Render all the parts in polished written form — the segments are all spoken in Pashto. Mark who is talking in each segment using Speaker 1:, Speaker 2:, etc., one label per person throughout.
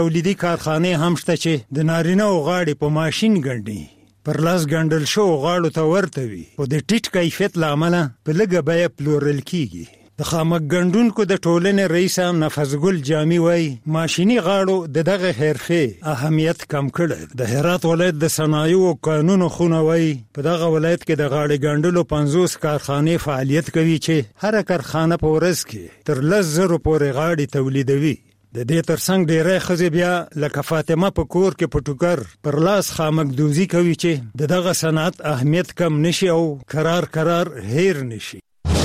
Speaker 1: تولیدي کارخانې هم شته چې د نارینه او غاړې په ماشین ګڼي پر لاس ګڼل شو غاړو ته ورته وي خو د ټیټ کیفیت له امله په لږه بیه پلورل کیږي. د خامک ګڼډونکو د ټولنې رئیس نفسګل جامي وایي ماشیني غاړو د دغه حرفې اهمیت کم کړی. د هرات ولایت د صنایعو قانون خونه وایي په دغه ولایت کې د غاړې ګڼډلو 50 کارخانې فعالیت کوي چې هر کارخانه په ورځ کې تر 10,000 پورې غاړې تولیدوي. د دې ترڅنګ ډېری ښځې بیا لکه فاطمه په کور کې په ټوکر پر لاس خامک دوزي کوي چې د دغه صنعت اهمیت کم نشي او قرار هیر نشي.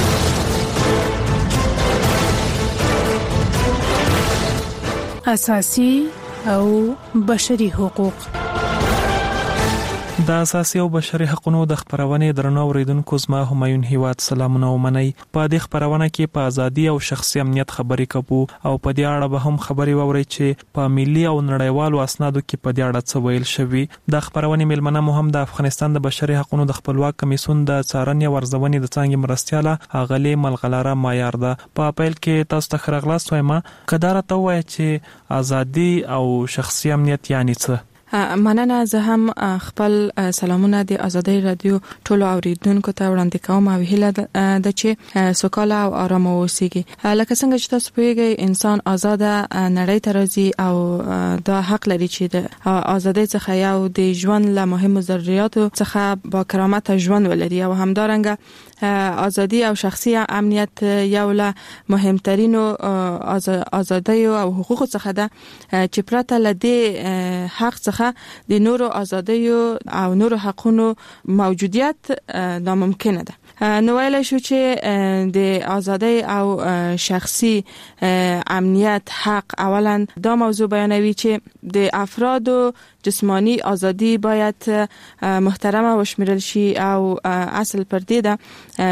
Speaker 2: اساسي او بشري حقوق.
Speaker 3: د اساسي او بشري حقوقو د خبرونې درنو اوریدونکو زما همایون هیواد سلامونه ومني. په دې خبرونه کې په ازادي او شخصي امنیت خبرې کوو او په دې اړه به هم خبرې ووري چې په ملي او نړیوالو اسنادو کې په دې اړه څه ویل شوی. د خبرونې ملمنه مهم د افغانستان د بشري حقوقو د خپلواک کمیسیون د څارنې او ارزونې د څانګې مرستياله اغلی ملغلره معیار ده. په پیل کې تاسو ته خرغلاس وایم کدار ته وایي چې ازادي او شخصي امنیت یعنی څه؟
Speaker 4: مننه. زه هم خپل سلامونه د آزادۍ رادیو ټولو اوریدونکو ته وړاندې کوم او هیله ده چې سوکاله او آرام اوسئ. لکه څنګه چې تاسو پوهیږئ انسان آزاد نړۍ ته راځي او دا حق لري چې د آزادۍ څخه یو د ژوند له مهمو ضرورتو څخه با کرامت ژوند ولري او همدارنګه آزادي او شخصي امنیت یو له مهمترینو آزادۍ او حقوقو څخه ده چې پرته له دې حق څخه د نورو آزادیو او نورو حقونو موجودیت ناممکنه ده. نو ویل شو چې د آزادۍ او شخصي امنیت حق اولا دا موضوع بیانوي چې د افرادو جسمانی آزادی باید محترمه وشمرل شي او اصل پر دې ده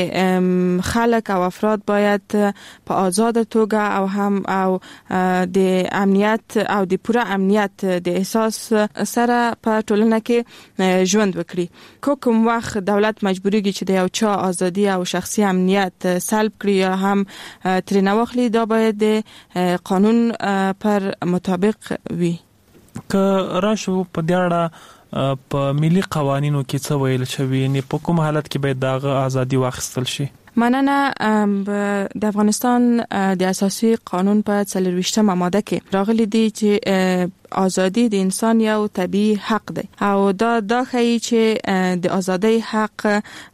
Speaker 4: چې خلک او افراد باید په آزاد توګه او هم او د امنیت او د پوره امنیت د احساس سره په ټولنه کې ژوند وکړي. کوم وخت دولت مجبوریږي چې د یو چا آزادی او شخصي امنیت سلب کړي یا هم ترې نه واخلي دا باید د قانون پر مطابق وي.
Speaker 3: که راشو په دې اړه په ملي قوانینو کې څه ویل شوی نه په کوم حالت کې باید دغه ازادي واخیستل شي؟
Speaker 4: مننه. د افغانستان د اساسي قانون په 24 ماده کې راغلي دي چې آزادی د انسان یو طبیعي حق دی او دا ښیي چې د آزادۍ حق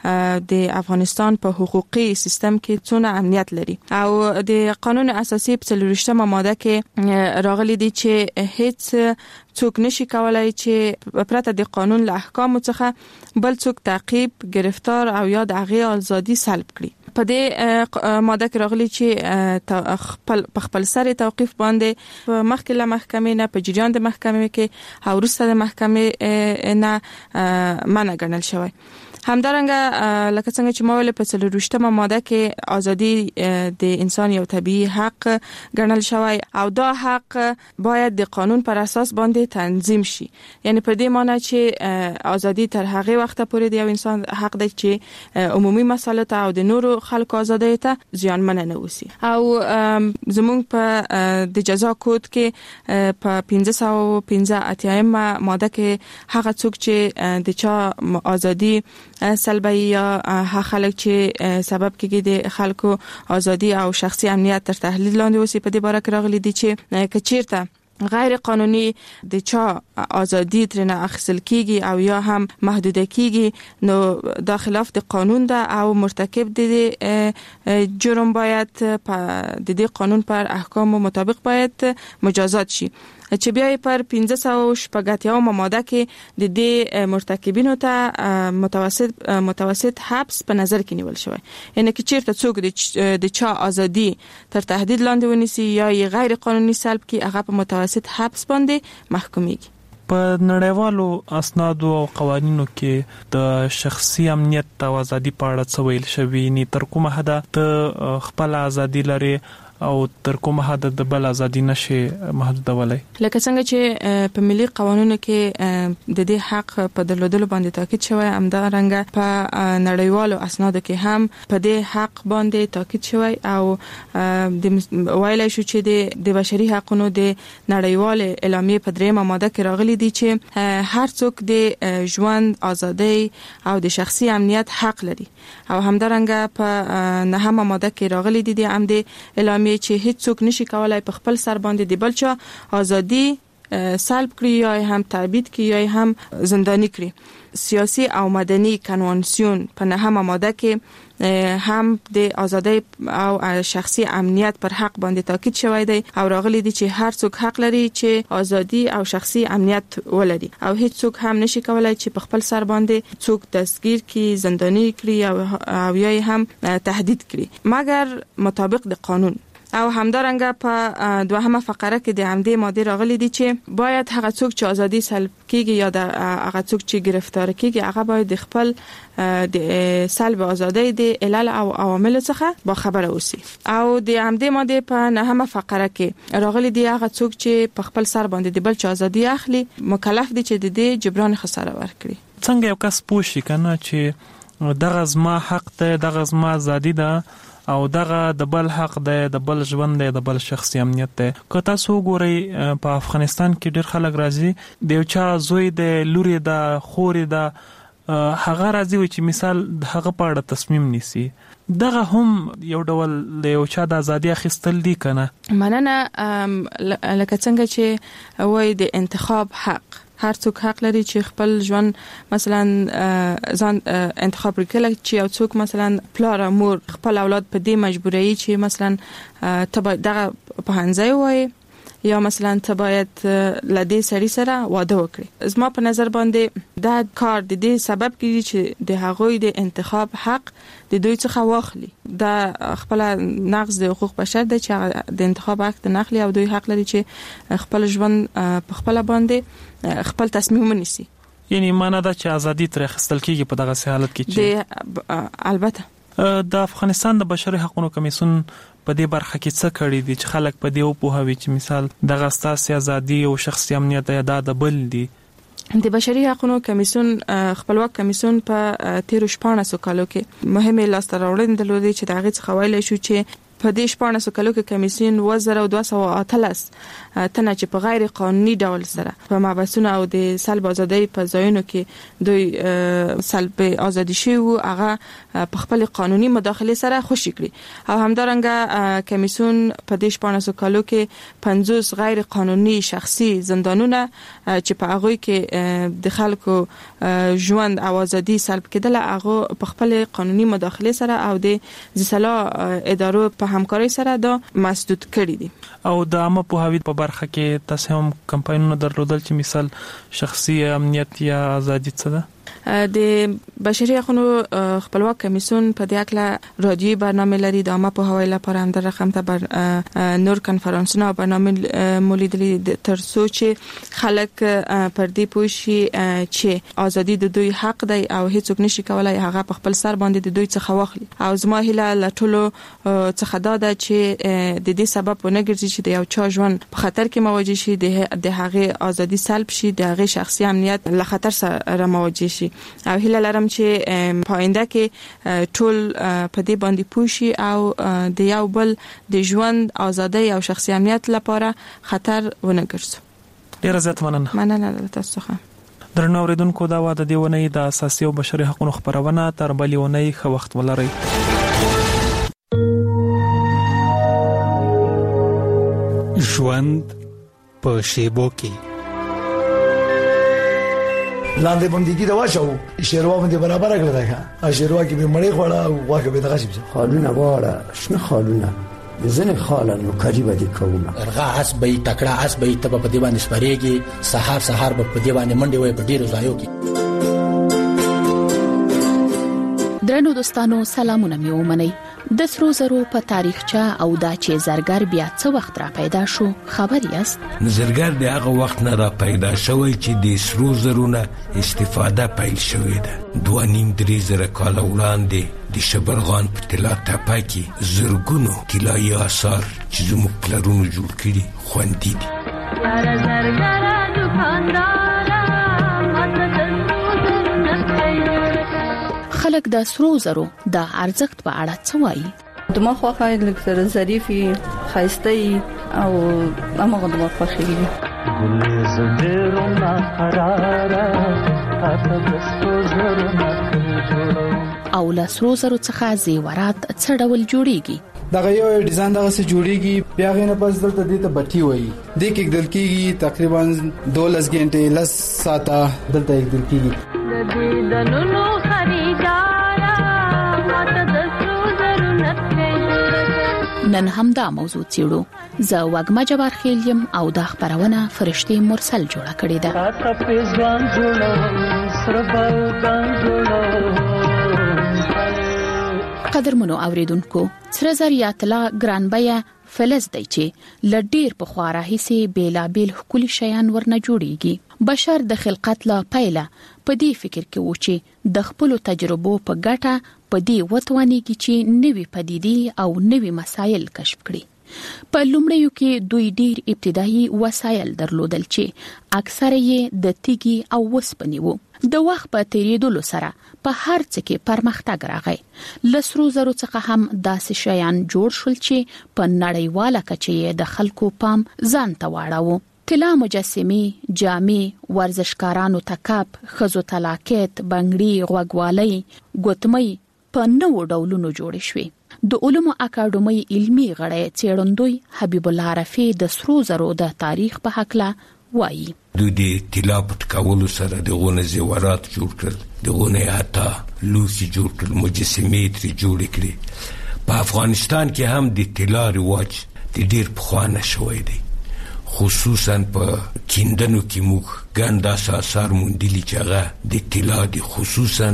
Speaker 4: د افغانستان په حقوقي سیستم کې څونه اهمیت لري او د قانون اساسي په 24 ماده کې راغلي دي چې هیڅ څوک نشي کولای چې پرته د قانون له احکامو څخه بل څوک تعقیب، گرفتار او یا د هغې ازادي سلب کړي. په دې ماده کې راغلي چې خپل سر توقیف باندې مخکې له محکمې نه په جریان د محکمې کې او وروسته د محکمې نه منع ګڼل شوی. همدارنګه لکه څنګه چې ما ویل په 24 ماده کې ازادي د انسان یو طبیعي حق ګڼل شوی او دا حق باید د قانون پر اساس باندې تنظیم شي. یعنی په دې معنی چې ازادي تر هغه وخت پورې د یو انسان حق دی چې عمومي مسایل ته او د نورو خلکو ازادۍ ته زیانمن نه وسی. او زموږ په د جزا کود کې په 515 ماده کې هغه څوک چې د چا ازادي سلبي یا خلک چې سبب کېږي د خلکو ازادي او شخصي امنیت تر تحلیل لاندې وسی په دې باره کې راغلي دي چې کچیرته غیر قانوني د چا ازادي ترنه اخیستل کیږي او یا هم محدوده کیږي نو دا خلاف د قانون ده او مرتکب د جرم باید په د دې قانون پر احکام مطابق باید مجازات شي. چې بیا پر 580 ماده کې د دې مرتکبینو ته متوسط حبس په نظر کې نیول شوی. یعنی چې چیرته څوک د چا ازادي تر تهدید لاندې ونیسي یا غیر قانوني سلب کی هغه په متوسط حبس باندې محکومیږي.
Speaker 3: په نړیوالو اسنادو او قوانینو کې د شخصي امنیت او ازادي په اړه څه ویل شوی؟ نه تر کومه حد ته خپل ازادي لري او تر کومه حد د بل ازادي نشي محدودولای.
Speaker 4: لکه څنګه چې په ملي قوانینو کې د دې حق په درلودلو باندې تاکید شوی، همدارنګه په نړیوالو اسنادو کې هم په دې حق باندې تاکید شوی او د ویلای شو چې د بشري حقوقو د نړیوال اعلامیه په 3 ماده کې راغلي دي چې هر څوک د ژوند، ازادي او د شخصي امنیت حق لري او همدارنګه په 9 ماده کې راغلي دي د عمد اعلامیه چې هیڅ څوک نشي کولای په خپل سر باندې د بل چا ازادي سلب کړي یا هم تعبید کړي یا هم زندانی کړي. سیاسی او مدني کنوانسیون په 9 ماده کې هم د ازادي او شخصي امنیت پر حق باندې تاکید شوی دی او راغلي دي چې هر څوک حق لري چې ازادي او شخصي امنیت ولري او هیڅ څوک هم نشي کولای چې په خپل سر باندې څوک دستگیر کړي، زندانی کړي او یا هم تهدید کړي مګر مطابق د قانون. او همدارنګه په 2 فقره کې د عمدي ماده راغلي دي چې باید هغه څوک چې ازادي سلب کیږي یا د هغه څوک چې گرفتار کیږي هغه باید د خپل د سلب ازادي د علل او عوامل څخه با خبره اوسي. او د عمدي ماده په 9 فقره کې راغلي دي هغه څوک چې په خپل سر باندې د بل چا ازادي اخلي مکلف دي چې د جبران خساره ورکړي.
Speaker 3: څنګه یو کس پوښي کنه چې دغه زما حق ته، دغه زما ازادي ده او دغه د بل حق ده، د بل ژوند ده، د بل شخصي امنیت ده. که تاسو ګورئ په افغانستان کې ډېر خلک راځي د یو چا زوی ده، لوري ده، خوري ده، هغه راځي چې مثال هغه په اړه تصمیم نیسي. دغه هم یو ډول د یو چا د ازادي اخیستل دي کنه.
Speaker 4: مننه. لکه څنګه چې وای د انتخاب حق، هر څوک حق لري چې خپل ژوند مثلا ځان انتخاب وکړي چې یو څوک مثلا پلار مور خپل اولاد په دې مجبوري چې مثلا تبع دغه په هنځي وای یا مثلا ته باید لدې سړي سره واده وکړي. زما په نظر باندې دا کار د دې سبب کیږي چې د هغوی د انتخاب حق د دوی څخه واخلي. دا خپل نقض د حقوق بشر دی چې د انتخاب حق د نخلي او دوی حق لري چې خپل ژوند په خپل باندې خپل تصمیم ونیسي.
Speaker 3: یعنی معنا دا چې ازادي تر اخیستل کیږي په دغه حالت کې
Speaker 4: چې البته
Speaker 3: د افغانستان د بشري حقوقو کمیسیون په دې برخه کې څه کړی دي چې خلک په دې وپوهوي چې مثال دغه ستاسو ازادي او شخصي امنیت یا د بل دي.
Speaker 4: د بشري حقوقو کمیسیون خپلواک کمیسیون په 13 کالو کې مهمه لاسته راوړنې درلودې چې د هغه څخه ویل شو چې په دې 14 کالو کې کمیسیون 2213 تنه چې په غیر قانوني ډول سره په محبسونو او د سلب ازادۍ په ځایونو کې دوی سلب ازادي شي او هغه په خپل قانوني مداخله سره خوشی کړي. او همدارنګه کمیسیون په دې 14 کالو کې 50 غیر قانوني شخصي زندانونه چې په هغه کې د خلکو ژوند او ازادي سلب کېدل هغه په خپل قانوني مداخله سره او د ځلا ادارو په همکاري سره دا مسدود کړی دي.
Speaker 3: او د عامه پوهاوی په برخه کې تاسو هم کمپاینونه درلودل چې مثال شخصي امنیت یا ازادي څه ده؟
Speaker 4: د بشري حقوقو خپلواک کمیسیون په دې اړه رادیوي برنامه لري د عامه پوهاوی لپاره هم د رقم ته نور کانفرنسونه او برنامه مولیدلي تر څو چې خلک پر دې پوه شي چې ازادي د دوی حق دی او هیڅوک نشي کولای هغه په خپل سر باندې د دوی څخه واخلي. او زما هیله لټولو څخه دا ده چې د دې سبب ونه ګرځي چې د یو چا ژوند په خطر کې مواجه شي، د هغه ازادي سلب شي، د هغه شخصي امنیت له خطر سره مواجه شي. او هیله لرم چې پاینده کې ټول په دې باندې پوښي او د یو بل د ژوند ازادي او شخصي امنیت لپاره خطر ونه ګرځي.
Speaker 3: ډیره زیات مننه
Speaker 4: تاسو څخه.
Speaker 3: درنو اوریدونکو دا واده دی ونې د اساسي او بشري حقوقو خبرونه تر بلې ونې خو وخت ولري.
Speaker 1: ژوند په شیبو کې
Speaker 5: لاندې باندې دا واښو شیروا باندې برابر کړل دا شیروا کې به مړې خوړه او واګه به دغه شي
Speaker 6: خالونه واړه شنه خالونه ځنه خالانو کاری باندې کومه
Speaker 7: ارغه اس به تکړه اس به ته په دی باندې سپریږي سحر به په دی باندې منډي وای په ډیرو ځایو کې.
Speaker 8: درنو دوستانو سلامونه مې ومنئ. د سرو زرو په تاریخچه او دا چې زرګر بیا څه وخت را پیدا شو خبر یاست؟
Speaker 9: زرګر د هغه وخت نه را پیدا شوی چې د سرو زرو نه استفاده پیل شوې ده. 2.5-3 زره کاله وړاندې د شبرغان په طلا تپه کې زرګونو طلایي آثار چې زموږ پلرونو جوړ کړي خوندي دي.
Speaker 8: خلک د سرو زرو د ارزښت په اړه څه وایي؟
Speaker 10: دماغ خواه لږ سره ظریفي ښایسته او هماغه دماغ خوښېږي.
Speaker 8: او له سرو زرو څخه زیورات څه ډول جوړیږي؟
Speaker 11: دغه یو ډیزاین دغه څه جوړیږي، بیا غینه پس دلته دې ته بټي وایي. دې کې دل کېږي تقریبا 12 غنټې 10 ساعته دلته یک دل کېږي.
Speaker 8: نن هم دا موضوع څېړو. زه وږمه جبار خیل یم او دا خبرونه فرشتي مرسل جوړه کړې ده. قدرمنو اوریدونکو، سره زر یا طلا ګران بیه فلز دی چې لډیر په خوا راهیسي بیلابیل ښکلي شیان ورنه جوړیږي. بشر د خلقت لا پیله په دې فکر کې و چې د خپل تجربو په ګټه په دې وتوانیږي چې نوې پدیدې او نوې مسایل کشف کړي. په لومړیو کې دوی ډیر ابتدایي وسایل درلودل چې اکثره یې د تیږې او وسپنې وو. د وخت په تیریدلو سره په هر څه کې پرمختګ راغی. له سرو زرو څخه هم داسې شیان جوړ شول چې په نړیواله کچه د خلکو پام ځان ته واړاوه. طلا مجسمې، جامې، ورزشکارانو تکاپ، ښځو تلاکت، بنګړي، غوږوالۍ، ګوتمۍ په نوو ډولونو جوړې شوې. د علومو اکاډمۍ علمي غړی څېړندوی حبیب الله رفیع د سرو زرو د تاریخ په هکله وایي.
Speaker 9: دوی د طلا په ټکولو سره دغونه زیورات جوړ کړل، دغونه حتی لوښي جوړ کړل، مجسمې ترې جوړې کړې. په افغانستان کې هم د طلا رواج د ډېر پخوا نه شوی دی. خصوصا په کیندنو کې موږ ګڼ داسې آثار موندلي چې هغه د طلا د خصوصا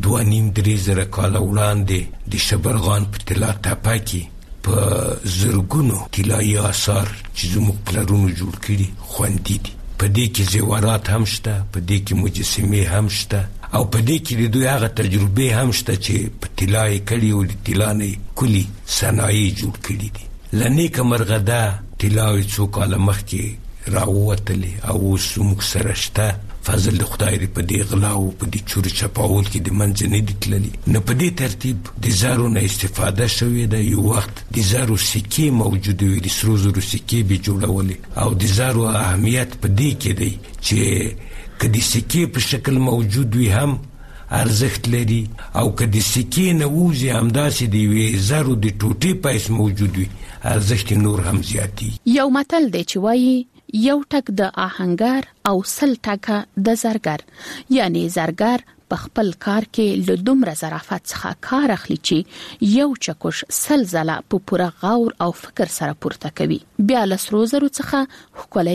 Speaker 9: 2.5-3 زره کاله وړاندې د شبرغان په طلا تپه کې په زرګونو طلایي آثار چې زموږ پلرونو جوړ کړي خوندي دي. په دې کې زیورات هم شته، په دې کې مجسمې هم شته، او په دې کې د دوی هغه تجربې هم شته چې په طلا یې کړي او د طلا نه کلي صنایع جوړ کړي دي. له نیکه مرغه ده طلاوې څو کاله مخکې راووتلې او اوس زموږ سره شته. فضل د خدای دی په دې غلا او په دې چور چپاول کې د منځ نه دي تللي. نه په دې ترتیب د زرو نه استفاده شوې ده. یو وخت د زرو سکې موجود وي، د سرو زرو سکې به جوړولې، او د زرو اهمیت په دې کې دی چې که د سکې په شکل موجود وي هم ارزښت لري، او که د سکې نه ووځي همداسې د یوې زرو د ټوټې پیس موجود وي ارزښت نور هم زیاتی.
Speaker 8: یو متل دی چې وایي یو ټک د آهنګر او 100 ټکه د زرګر. یعنی زرګر په خپل کار کې له دومره ظرافت څخه کار اخلي چې یو چکش 100 ځله په پوره غور او فکر سره پورته کوي. بیا له سرو زرو څخه ښکلی